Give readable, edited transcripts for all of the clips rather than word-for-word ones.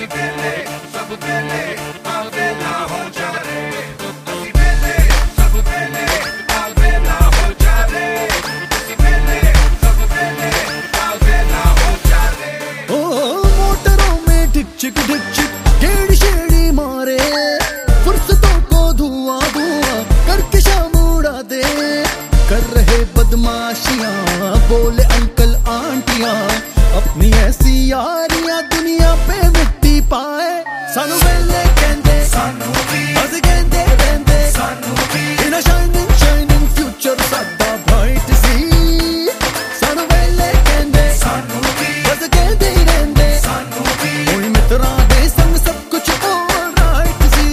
ਅਸੀਂ ਵੇਲੇ ਸਭ ਵੇਲੇ ਆ ਵੇਲਾ ਹੋ ਜਾਵੇ ਅਸੀਂ ਵੇਲੇ ਸਭ ਵੇਲੇ ਆ ਵੇਲਾ ਹੋ ਜਾਵੇ ਅਸੀਂ ਵੇਲੇ सब वेले आ वेला हो जावे ओ मोटरों में ढिक चिक गेड़ी शेड़ी मारे फुर्सतों को धुआं धुआं करके शाम उड़ा दे कर रहे बदमाशियां बोले अंकल आंटियां अपनी ऐसी यारियां दुनिया पे मिट्टी पाए सानू वेले कहंदे सानू भी अस कहंदे रहंदे सानू भी इन शाइनिंग फ्यूचर साडा ब्राइट सी सानू वेले कहंदे सानू भी अस कहंदे रहंदे सानू भी कोई मित्रा दे संग सब कुछ ऑलराइट सी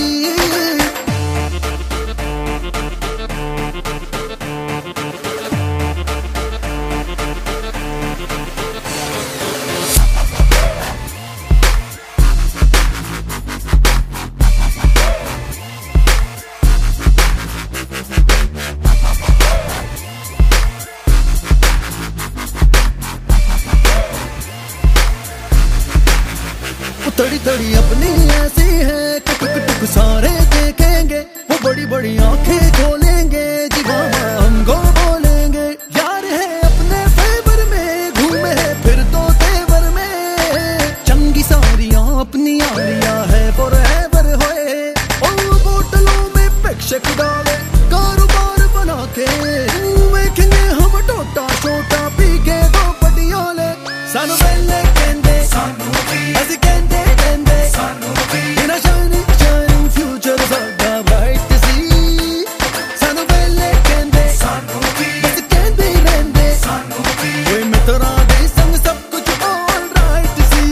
तड़ी तड़ी अपनी ऐसी है कि टुक टुक सारे देखेंगे वो बड़ी बड़ी आंखें खोलेंगे जीवाना हमको बोलेंगे यार है अपने फेवर में घूमे है फिर तो तेवर में चंगी सारियां अपनी आलिया है फॉरएवर होए और बोतलों में पैक डाले कारोबार बना के देखेंगे हम टोटा छोटा पी के दो पटियाले सानू वेले कहंदे सानू भी अस कहंदे सानू भी इन शाइनिंग फ्यूचर साडा ब्राइट सी सानू वेले कहंदे सानू भी बस कहंदे रहंदे सानू भी कोई मित्रा दे संग सब कुछ ऑलराइट सी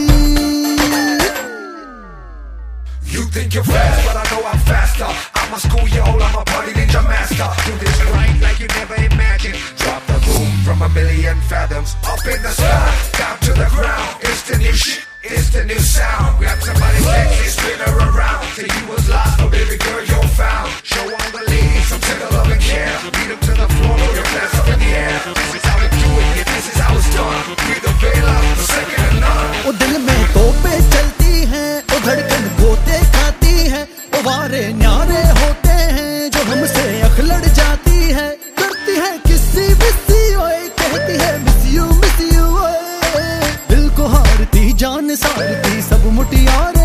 You think you're fast, but I know I'm faster. I'm a schoolyard, I'm a party ninja master. Do this right like you never imagined. Drop the boom from a million fathoms. Up in the sky, down to the ground. It's the new shit, it's the new sound. Grab somebody's legs and spin her around. Till you was lost, but baby girl, you're found. Show all the ladies some tender love and care. Beat them to the floor, throw your glass up in the air. This is how we do it, yeah, this is how it's done. We the Vela, the second to none. ओ दिल में तोपे चलती हैं ओ धड़कन गोते खाती है ओ वारे न्यारे होते हैं जो हमसे अखलड़ जाती है करती है किसी बिस्सी ओए कहती है मिस यू ओए दिल को हारती जान सारती सब मुटियार